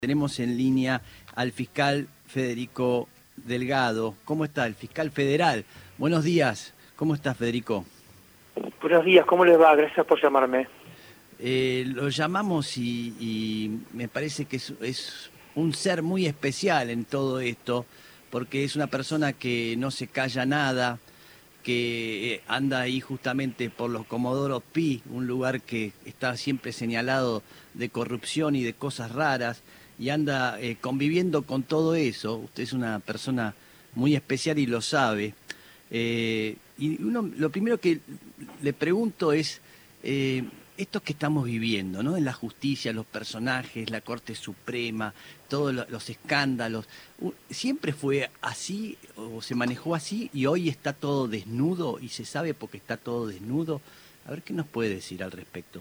Tenemos en línea al fiscal Federico Delgado. ¿Cómo está? El fiscal federal. Buenos días. ¿Cómo está, Federico? Buenos días, ¿cómo les va? Gracias por llamarme. Lo llamamos y me parece que es un ser muy especial en todo esto, porque es una persona que no se calla nada, que anda ahí justamente por los Comodoro Pi, un lugar que está siempre señalado de corrupción y de cosas raras, y anda conviviendo con todo eso. Usted es una persona muy especial y lo sabe. Lo primero que le pregunto es, esto que estamos viviendo, ¿no? En la justicia, los personajes, la Corte Suprema, todos los escándalos, ¿siempre fue así o se manejó así y hoy está todo desnudo y se sabe porque está todo desnudo? A ver, ¿qué nos puede decir al respecto?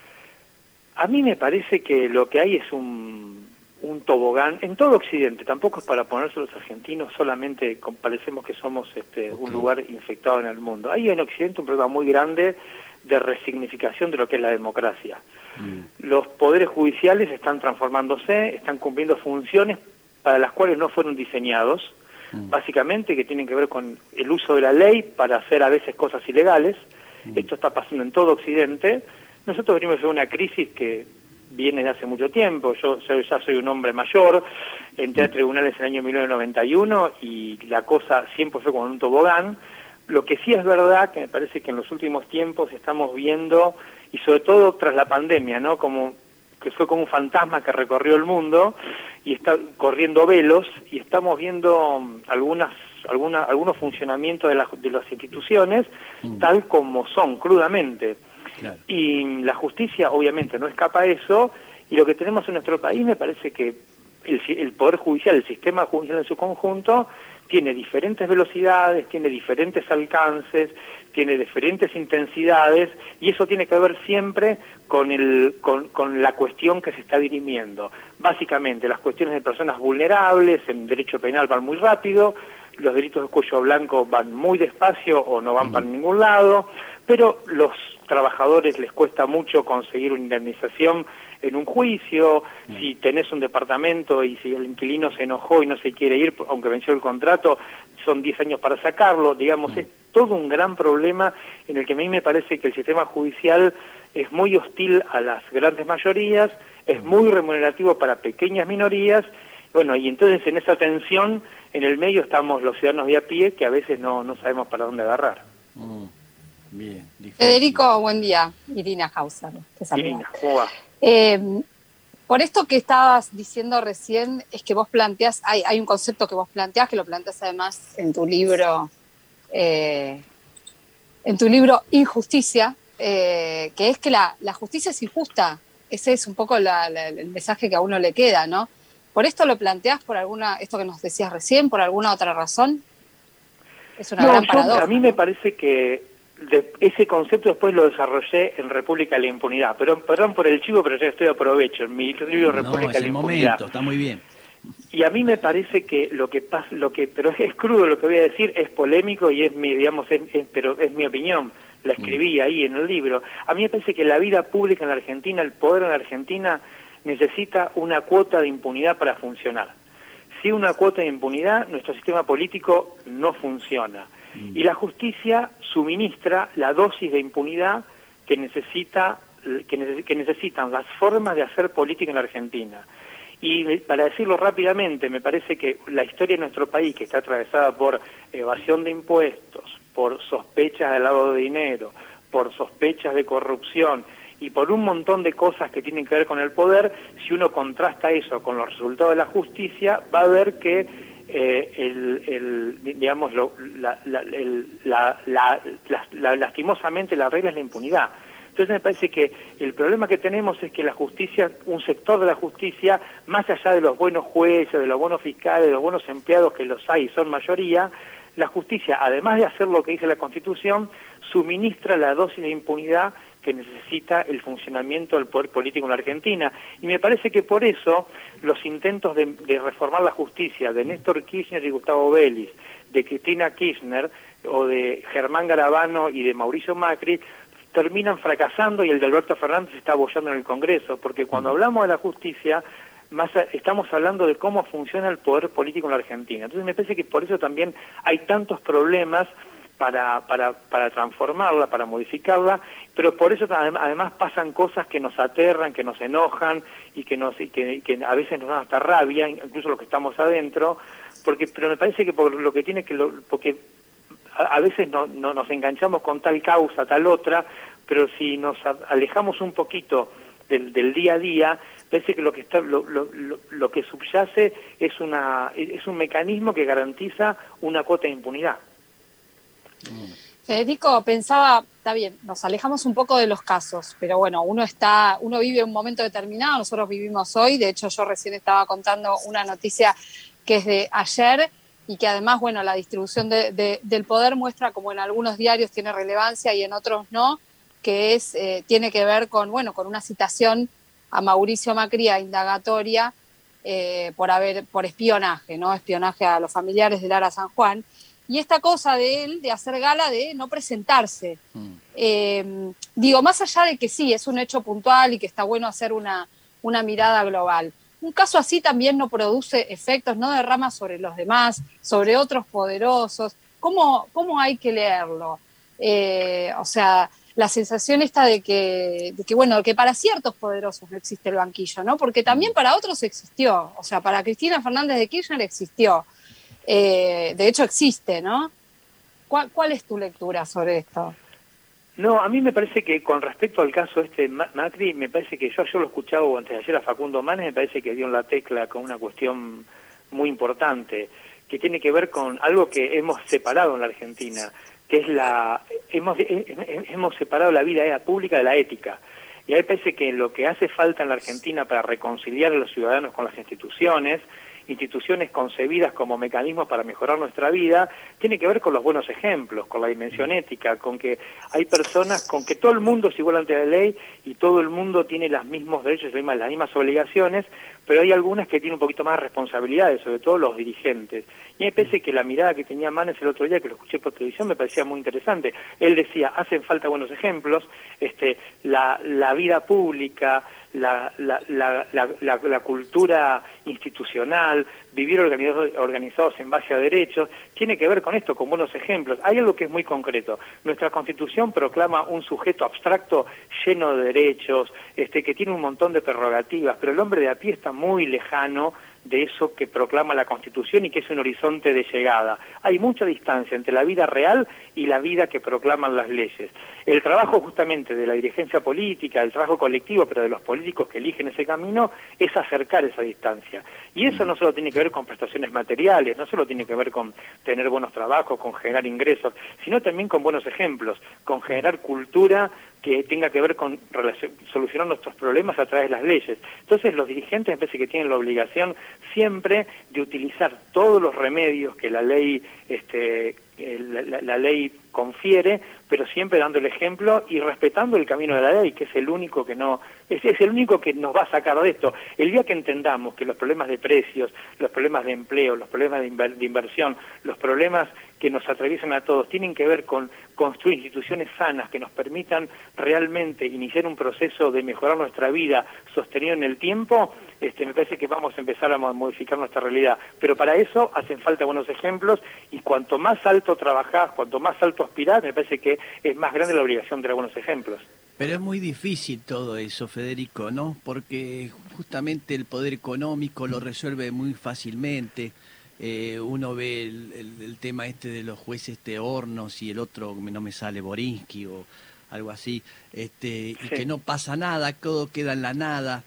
A mí me parece que lo que hay es un tobogán en todo Occidente. Tampoco es para ponerse los argentinos, solamente parecemos que somos un lugar infectado en el mundo. Hay en Occidente un problema muy grande de resignificación de lo que es la democracia. Los poderes judiciales están transformándose, están cumpliendo funciones para las cuales no fueron diseñados, básicamente que tienen que ver con el uso de la ley para hacer a veces cosas ilegales. Esto está pasando en todo Occidente. Nosotros venimos de una crisis que viene de hace mucho tiempo. Yo ya soy un hombre mayor, entré a tribunales en el año 1991 y la cosa siempre fue como un tobogán. Lo que sí es verdad, que me parece que en los últimos tiempos estamos viendo, y sobre todo tras la pandemia, ¿no? Como que fue como un fantasma que recorrió el mundo y está corriendo velos, y estamos viendo algunos funcionamientos de las instituciones tal como son, crudamente. Claro. Y la justicia obviamente no escapa a eso, y lo que tenemos en nuestro país me parece que el Poder Judicial, el sistema judicial en su conjunto, tiene diferentes velocidades, tiene diferentes alcances, tiene diferentes intensidades, y eso tiene que ver siempre con la cuestión que se está dirimiendo. Básicamente, las cuestiones de personas vulnerables en derecho penal van muy rápido, los delitos de cuello blanco van muy despacio o no van para ningún lado, pero los trabajadores les cuesta mucho conseguir una indemnización en un juicio. Si tenés un departamento y si el inquilino se enojó y no se quiere ir, aunque venció el contrato, son 10 años para sacarlo. Digamos, es todo un gran problema en el que a mí me parece que el sistema judicial es muy hostil a las grandes mayorías, es muy remunerativo para pequeñas minorías. Bueno, y entonces en esa tensión, en el medio estamos los ciudadanos de a pie, que a veces no sabemos para dónde agarrar. Bien, Federico, buen día. Irina Hauser, te saluda. Irina, ¿cómo va? Por esto que estabas diciendo recién, es que vos planteás, hay un concepto que vos planteás, que lo planteás además en tu libro Injusticia, que es que la justicia es injusta. Ese es un poco el mensaje que a uno le queda, ¿no? ¿Por esto lo planteás esto que nos decías recién, por alguna otra razón? Es una gran paradoja. A mí me parece que ese concepto después lo desarrollé en República de la Impunidad. Perdón por el chivo, pero ya estoy aprovecho. En mi libro República de la Impunidad. Momento, está muy bien. Y a mí me parece que pero es crudo lo que voy a decir, es polémico y es pero es mi opinión. La escribí ahí en el libro. A mí me parece que la vida pública en la Argentina, el poder en la Argentina, necesita una cuota de impunidad para funcionar. Sin una cuota de impunidad, nuestro sistema político no funciona. Y la justicia suministra la dosis de impunidad que necesitan las formas de hacer política en la Argentina. Y para decirlo rápidamente, me parece que la historia de nuestro país, que está atravesada por evasión de impuestos, por sospechas de lavado de dinero, por sospechas de corrupción y por un montón de cosas que tienen que ver con el poder, si uno contrasta eso con los resultados de la justicia, va a ver que lastimosamente la regla es la impunidad. Entonces me parece que el problema que tenemos es que la justicia, un sector de la justicia, más allá de los buenos jueces, de los buenos fiscales, de los buenos empleados, que los hay y son mayoría, la justicia, además de hacer lo que dice la Constitución, suministra la dosis de impunidad que necesita el funcionamiento del poder político en la Argentina. Y me parece que por eso los intentos de reformar la justicia de Néstor Kirchner y Gustavo Vélez, de Cristina Kirchner o de Germán Garabano y de Mauricio Macri terminan fracasando, y el de Alberto Fernández se está apoyando en el Congreso, porque cuando hablamos de la justicia estamos hablando de cómo funciona el poder político en la Argentina. Entonces me parece que por eso también hay tantos problemas para transformarla, para modificarla, pero por eso además pasan cosas que nos aterran, que nos enojan y que a veces nos dan hasta rabia, incluso los que estamos adentro, pero me parece que por lo que tiene que porque a veces no nos enganchamos con tal causa, tal otra, pero si nos alejamos un poquito del día a día, parece que lo que subyace es un mecanismo que garantiza una cuota de impunidad. Federico, pensaba, está bien, nos alejamos un poco de los casos, pero bueno, uno vive un momento determinado, nosotros vivimos hoy, de hecho yo recién estaba contando una noticia que es de ayer y que además, bueno, la distribución del poder muestra como en algunos diarios tiene relevancia y en otros no, que tiene que ver con una citación a Mauricio Macri a indagatoria por espionaje, ¿no? Espionaje a los familiares de Lara San Juan. Y esta cosa de él, de hacer gala de no presentarse. Digo, más allá de que sí, es un hecho puntual y que está bueno hacer una mirada global, un caso así también no produce efectos, no derrama sobre los demás, sobre otros poderosos. ¿Cómo hay que leerlo? O sea, la sensación esta de que para ciertos poderosos no existe el banquillo, ¿no? Porque también para otros existió. O sea, para Cristina Fernández de Kirchner existió. De hecho existe, ¿no? ¿Cuál es tu lectura sobre esto? No, a mí me parece que con respecto al caso Macri, me parece que yo lo he escuchado antes de ayer a Facundo Manes, me parece que dio en la tecla con una cuestión muy importante, que tiene que ver con algo que hemos separado en la Argentina, que es hemos separado la vida pública de la ética. Y a mí me parece que lo que hace falta en la Argentina para reconciliar a los ciudadanos con las instituciones concebidas como mecanismos para mejorar nuestra vida, tiene que ver con los buenos ejemplos, con la dimensión ética, con que hay personas, con que todo el mundo es igual ante la ley y todo el mundo tiene los mismos derechos y las mismas obligaciones, pero hay algunas que tienen un poquito más de responsabilidades, sobre todo los dirigentes. Y me parece que la mirada que tenía Manes el otro día, que lo escuché por televisión, me parecía muy interesante. Él decía, hacen falta buenos ejemplos, la vida pública, la cultura institucional, vivir organizados en base a derechos, tiene que ver con esto, con buenos ejemplos. Hay algo que es muy concreto. Nuestra Constitución proclama un sujeto abstracto lleno de derechos, que tiene un montón de prerrogativas, pero el hombre de a pie está muy lejano de eso que proclama la Constitución y que es un horizonte de llegada. Hay mucha distancia entre la vida real y la vida que proclaman las leyes. El trabajo justamente de la dirigencia política, el trabajo colectivo, pero de los políticos que eligen ese camino, es acercar esa distancia. Y eso no solo tiene que ver con prestaciones materiales, no solo tiene que ver con tener buenos trabajos, con generar ingresos, sino también con buenos ejemplos, con generar cultura que tenga que ver con solucionar nuestros problemas a través de las leyes. Entonces los dirigentes me parece que tienen la obligación siempre de utilizar todos los remedios que la ley la ley confiere, pero siempre dando el ejemplo y respetando el camino de la ley, que es el único que es el único que nos va a sacar de esto. El día que entendamos que los problemas de precios, los problemas de empleo, los problemas de inversión, los problemas que nos atraviesan a todos tienen que ver con construir instituciones sanas que nos permitan realmente iniciar un proceso de mejorar nuestra vida sostenido en el tiempo, me parece que vamos a empezar a modificar nuestra realidad. Pero para eso hacen falta buenos ejemplos y cuanto más alto trabajás, cuanto más alto aspirás, me parece que es más grande la obligación de dar buenos ejemplos. Pero es muy difícil todo eso, Federico, ¿no? Porque justamente el poder económico lo resuelve muy fácilmente. Uno ve el tema de los jueces Hornos y el otro, no me sale, Borinsky o algo así, y sí, que no pasa nada, todo queda en la nada.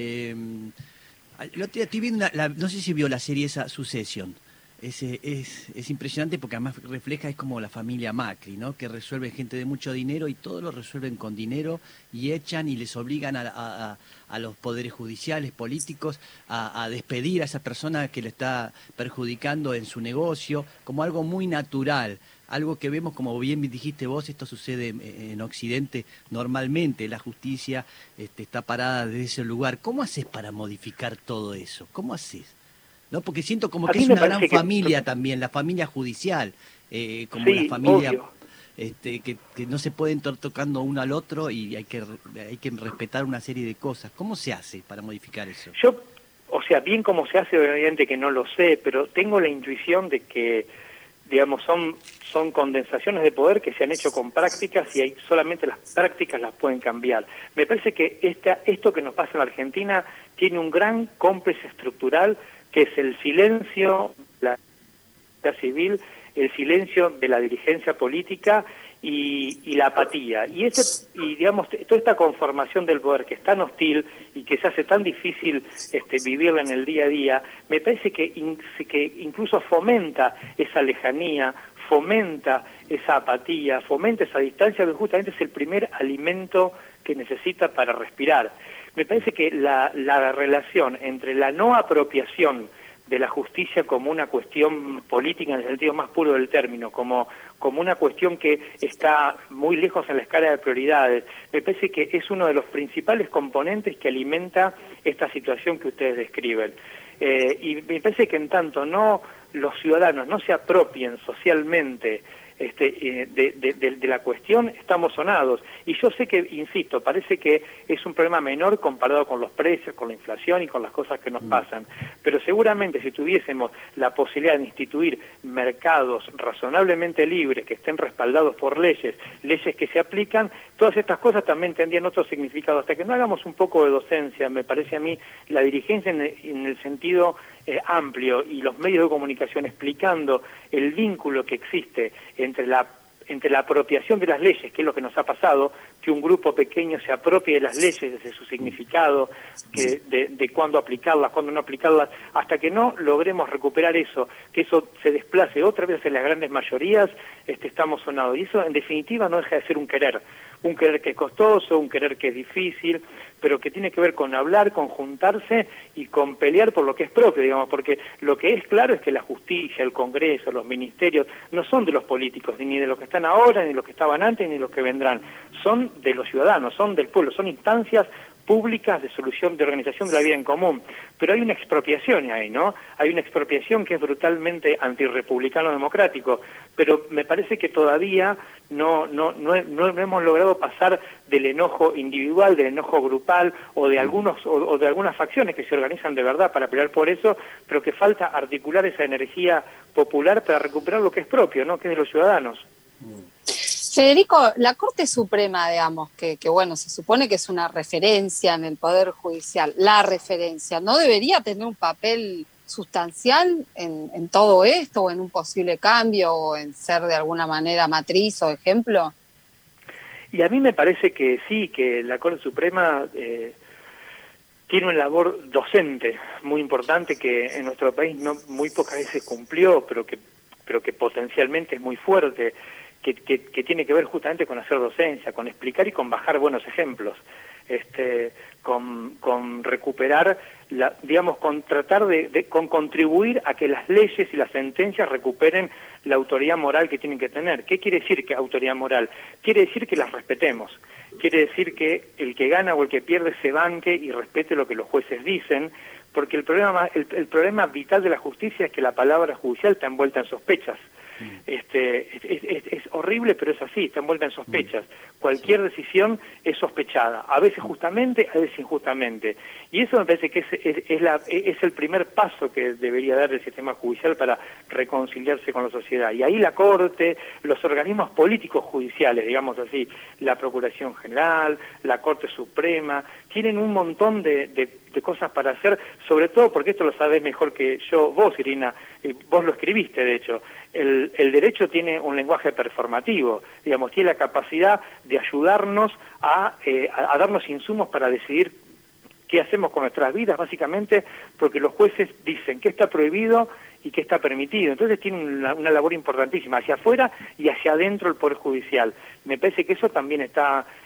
Estoy viendo no sé si vio la serie esa Succession. Es impresionante porque además refleja, es como la familia Macri, ¿no? Que resuelve gente de mucho dinero y todo lo resuelven con dinero y echan y les obligan a los poderes judiciales, políticos, a despedir a esa persona que le está perjudicando en su negocio, como algo muy natural. Algo que vemos, como bien dijiste vos, esto sucede en Occidente normalmente, la justicia está parada desde ese lugar. ¿Cómo haces para modificar todo eso? ¿Cómo haces? ¿No? Porque siento como que es una gran familia también, la familia judicial, como sí, la familia que no se pueden estar tocando uno al otro y hay que respetar una serie de cosas. ¿Cómo se hace para modificar eso? o sea, bien cómo se hace, obviamente que no lo sé, pero tengo la intuición de que, digamos, son condensaciones de poder que se han hecho con prácticas y solamente las prácticas las pueden cambiar. Me parece que esto que nos pasa en la Argentina tiene un gran cómplice estructural, que es el silencio de la sociedad civil, el silencio de la dirigencia política y la apatía. Y digamos, toda esta conformación del poder que es tan hostil y que se hace tan difícil vivirla en el día a día, me parece que incluso fomenta esa lejanía, fomenta esa apatía, fomenta esa distancia, que justamente es el primer alimento que necesita para respirar. Me parece que la relación entre la no apropiación de la justicia como una cuestión política en el sentido más puro del término, como una cuestión que está muy lejos en la escala de prioridades, me parece que es uno de los principales componentes que alimenta esta situación que ustedes describen. Y me parece que en tanto los ciudadanos no se apropien socialmente de la cuestión, estamos sonados. Y yo sé que, insisto, parece que es un problema menor comparado con los precios, con la inflación y con las cosas que nos pasan. Pero seguramente si tuviésemos la posibilidad de instituir mercados razonablemente libres, que estén respaldados por leyes que se aplican, todas estas cosas también tendrían otro significado. Hasta que no hagamos un poco de docencia, me parece a mí, la dirigencia en el sentido amplio y los medios de comunicación explicando el vínculo que existe entre la apropiación de las leyes, que es lo que nos ha pasado, que un grupo pequeño se apropie de las leyes desde su significado, de cuándo aplicarlas, cuándo no aplicarlas, hasta que no logremos recuperar eso, que eso se desplace otra vez en las grandes mayorías, estamos sonados. Y eso, en definitiva, no deja de ser un querer que es costoso, un querer que es difícil, pero que tiene que ver con hablar, con juntarse y con pelear por lo que es propio, digamos, porque lo que es claro es que la justicia, el Congreso, los ministerios, no son de los políticos, ni de los que están ahora, ni de los que estaban antes, ni de los que vendrán, son de los ciudadanos, son del pueblo, son instancias públicas de solución, de organización de la vida en común. Pero hay una expropiación ahí, ¿no? Hay una expropiación que es brutalmente antirrepublicano democrático, pero me parece que todavía no hemos logrado pasar del enojo individual, del enojo grupal o de algunas facciones que se organizan de verdad para pelear por eso, pero que falta articular esa energía popular para recuperar lo que es propio, ¿no? Que es de los ciudadanos. Federico, la Corte Suprema, digamos, que bueno, se supone que es una referencia en el Poder Judicial, la referencia, ¿no debería tener un papel sustancial en todo esto, o en un posible cambio, o en ser de alguna manera matriz o ejemplo? Y a mí me parece que sí, que la Corte Suprema tiene una labor docente muy importante que en nuestro país muy pocas veces cumplió, pero que potencialmente es muy fuerte, que tiene que ver justamente con hacer docencia, con explicar y con bajar buenos ejemplos, con recuperar, digamos, con tratar con contribuir a que las leyes y las sentencias recuperen la autoridad moral que tienen que tener. ¿Qué quiere decir que autoridad moral? Quiere decir que las respetemos, quiere decir que el que gana o el que pierde se banque y respete lo que los jueces dicen, porque el problema vital de la justicia es que la palabra judicial está envuelta en sospechas. Es horrible, pero es así, está envuelta en sospechas. Cualquier decisión es sospechada, a veces justamente, a veces injustamente. Y eso me parece que es el primer paso que debería dar el sistema judicial para reconciliarse con la sociedad. Y ahí la Corte, los organismos políticos judiciales, digamos así, la Procuración General, la Corte Suprema, tienen un montón de cosas para hacer, sobre todo porque esto lo sabés mejor que yo, vos, Irina, vos lo escribiste, de hecho. El derecho tiene un lenguaje performativo, digamos, tiene la capacidad de ayudarnos a darnos insumos para decidir qué hacemos con nuestras vidas, básicamente porque los jueces dicen qué está prohibido y qué está permitido. Entonces tiene una labor importantísima hacia afuera y hacia adentro del Poder Judicial. Me parece que eso también es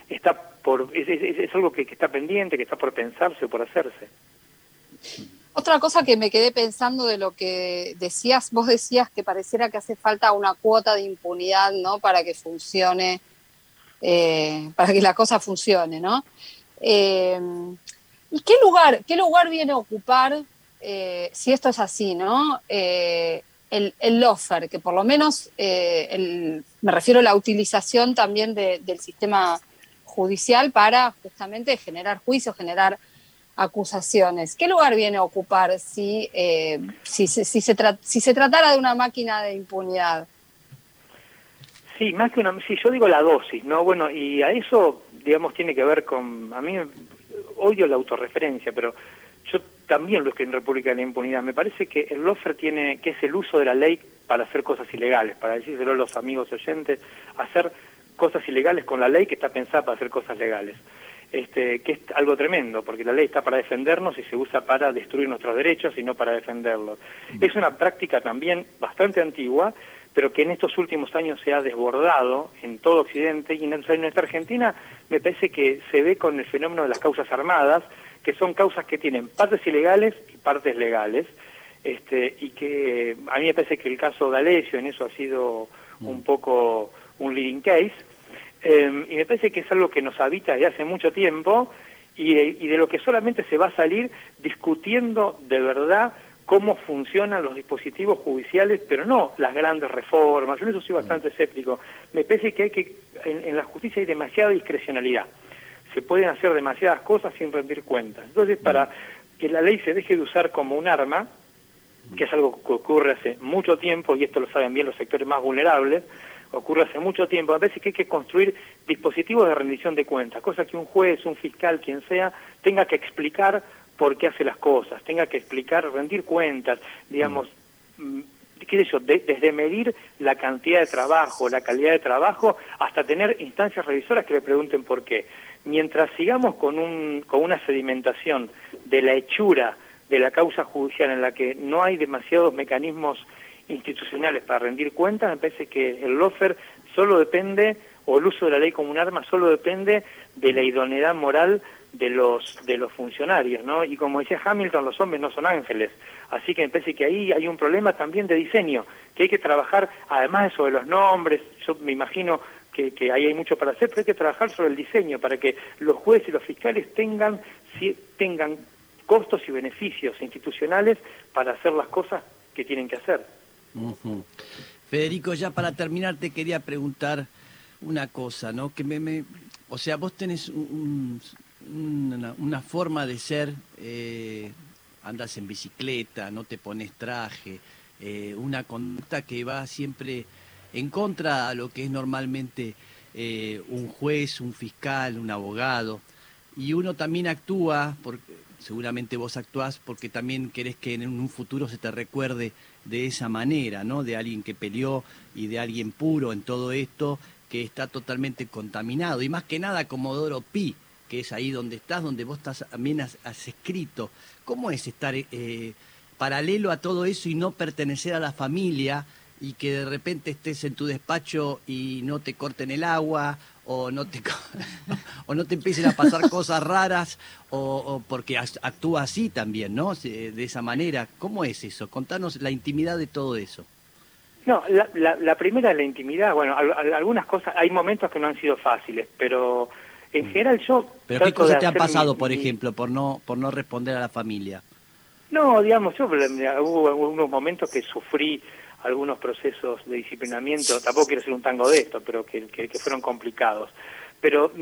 algo que está pendiente, que está por pensarse o por hacerse. Otra cosa que me quedé pensando de lo que decías, vos decías que pareciera que hace falta una cuota de impunidad, ¿no? Para que funcione, para que la cosa funcione, ¿no? ¿Y qué lugar viene a ocupar, si esto es así, ¿no? El lawfare, que por lo menos, me refiero a la utilización también del sistema judicial para justamente generar juicios, generar acusaciones. ¿Qué lugar viene a ocupar si se tratara de una máquina de impunidad? Sí, más que sí, yo digo la dosis, ¿no? Bueno, y a eso, digamos, tiene que ver con, a mí odio la autorreferencia, pero yo también lo escribí en República de la Impunidad. Me parece que el lawfare tiene, que es el uso de la ley para hacer cosas ilegales, para decírselo a los amigos oyentes, hacer cosas ilegales con la ley que está pensada para hacer cosas legales. Que es algo tremendo, porque la ley está para defendernos y se usa para destruir nuestros derechos y no para defenderlos. Es una práctica también bastante antigua, pero que en estos últimos años se ha desbordado en todo Occidente, y en nuestra Argentina me parece que se ve con el fenómeno de las causas armadas, que son causas que tienen partes ilegales y partes legales, y que a mí me parece que el caso D'Alessio en eso ha sido un poco un leading case, y me parece que es algo que nos habita desde hace mucho tiempo, y de lo que solamente se va a salir discutiendo de verdad cómo funcionan los dispositivos judiciales, pero no las grandes reformas. Yo en eso soy bastante escéptico. Me parece que en la justicia hay demasiada discrecionalidad. Se pueden hacer demasiadas cosas sin rendir cuentas. Entonces, para que la ley se deje de usar como un arma, que es algo que ocurre hace mucho tiempo, y esto lo saben bien los sectores más vulnerables, ocurre hace mucho tiempo, me parece que hay que construir dispositivos de rendición de cuentas, cosa que un juez, un fiscal, quien sea, tenga que explicar por qué hace las cosas, tenga que explicar, rendir cuentas, digamos, qué sé yo, desde medir la cantidad de trabajo, la calidad de trabajo, hasta tener instancias revisoras que le pregunten por qué. Mientras sigamos con una sedimentación de la hechura de la causa judicial en la que no hay demasiados mecanismos institucionales para rendir cuentas, me parece que el lawfare solo depende, o el uso de la ley como un arma solo depende de la idoneidad moral de los funcionarios, ¿no? Y como decía Hamilton, los hombres no son ángeles, así que me parece que ahí hay un problema también de diseño, que hay que trabajar, además de sobre los nombres, yo me imagino que ahí hay mucho para hacer, pero hay que trabajar sobre el diseño para que los jueces y los fiscales tengan costos y beneficios institucionales para hacer las cosas que tienen que hacer. Uh-huh. Federico, ya para terminar te quería preguntar una cosa, ¿no? Que o sea, vos tenés una forma de ser, andas en bicicleta, no te pones traje, una conducta que va siempre en contra a lo que es normalmente un juez, un fiscal, un abogado, y uno también actúa, seguramente vos actuás porque también querés que en un futuro se te recuerde de esa manera, ¿no? De alguien que peleó y de alguien puro en todo esto, que está totalmente contaminado, y más que nada Comodoro Pi, que es ahí donde estás, donde vos también has escrito. ¿Cómo es estar paralelo a todo eso y no pertenecer a la familia, y que de repente estés en tu despacho y no te corten el agua, o no te empiecen a pasar cosas raras, o porque actúa así también, ¿no? De esa manera. ¿Cómo es eso? Contanos la intimidad de todo eso. No, la primera es la intimidad. Bueno, algunas cosas, hay momentos que no han sido fáciles, pero en general yo... ¿Pero qué cosas te han pasado, por ejemplo, por no responder a la familia? No, digamos, hubo unos momentos que sufrí algunos procesos de disciplinamiento, tampoco quiero ser un tango de esto, pero que fueron complicados. Pero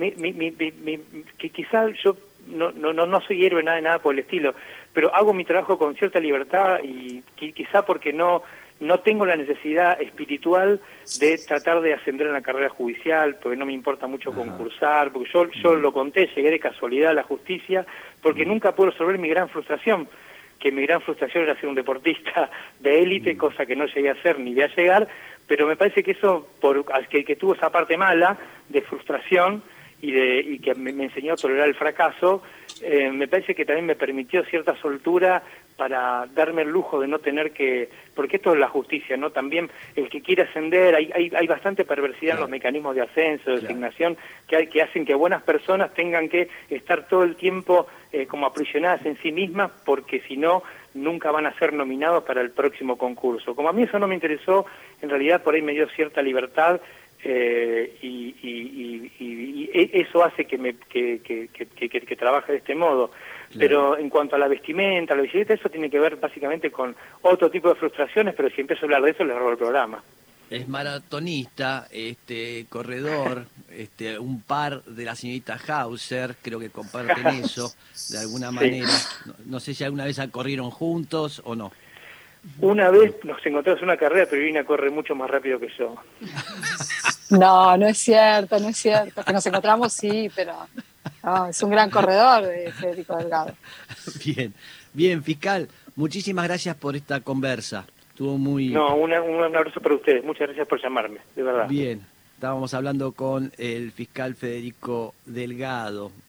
que quizás yo no soy héroe nada por el estilo, pero hago mi trabajo con cierta libertad, y quizá porque no tengo la necesidad espiritual de tratar de ascender en la carrera judicial, porque no me importa mucho concursar, porque yo lo conté, llegué de casualidad a la justicia, porque nunca puedo resolver mi gran frustración, que mi gran frustración era ser un deportista de élite, cosa que no llegué a hacer ni voy a llegar, pero me parece que eso, que tuvo esa parte mala de frustración y que me enseñó a tolerar el fracaso, me parece que también me permitió cierta soltura para darme el lujo de no tener que... Porque esto es la justicia, ¿no? También el que quiere ascender, hay bastante perversidad en los mecanismos de ascenso, de designación, que hacen que buenas personas tengan que estar todo el tiempo como aprisionadas en sí mismas, porque si no, nunca van a ser nominados para el próximo concurso. Como a mí eso no me interesó, en realidad por ahí me dio cierta libertad, y eso hace que trabaje de este modo. Claro. Pero en cuanto a la vestimenta, la bicicleta, eso tiene que ver básicamente con otro tipo de frustraciones, pero si empiezo a hablar de eso les robo el programa. Es maratonista, corredor, un par de la señorita Hauser, creo que comparten eso de alguna manera. No sé si alguna vez corrieron juntos o no. Una vez nos encontramos en una carrera, pero Irina corre mucho más rápido que yo. No, no es cierto, no es cierto. Que nos encontramos, sí, pero no, es un gran corredor, Federico Delgado. Bien, bien, fiscal, muchísimas gracias por esta conversa. Estuvo muy... No, un abrazo para ustedes. Muchas gracias por llamarme, de verdad. Bien, estábamos hablando con el fiscal Federico Delgado.